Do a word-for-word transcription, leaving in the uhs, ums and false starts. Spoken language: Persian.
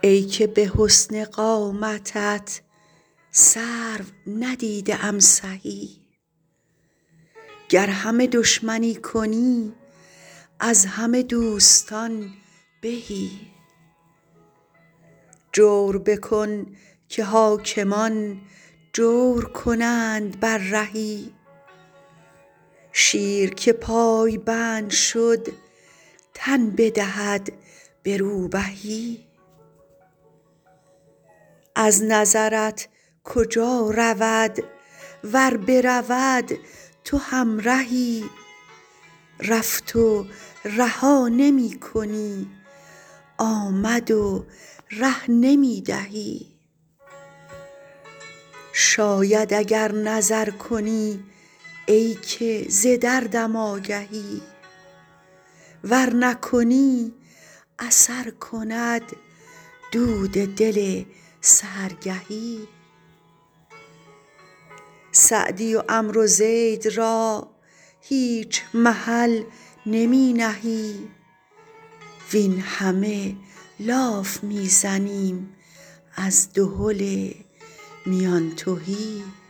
ای که به حسن قامتت سرو ندیده ام سهی، گر همه دشمنی کنی از همه دوستان بهی. جور بکن که حاکمان جور کنند بر رهی، شیر که پای بند شد تن بدهد به روبهی. از نظرت کجا رود ور برود تو همرهی، رفت و رها نمی کنی آمد و ره نمی دهی. شاید اگر نظر کنی ای که ز دردم آگهی، ور نکنی اثر کند دود دل سحرگهی. سعدی و عمرو و زید را هیچ محل نمی نهی، وین همه لاف می زنیم از دهل میان تهی.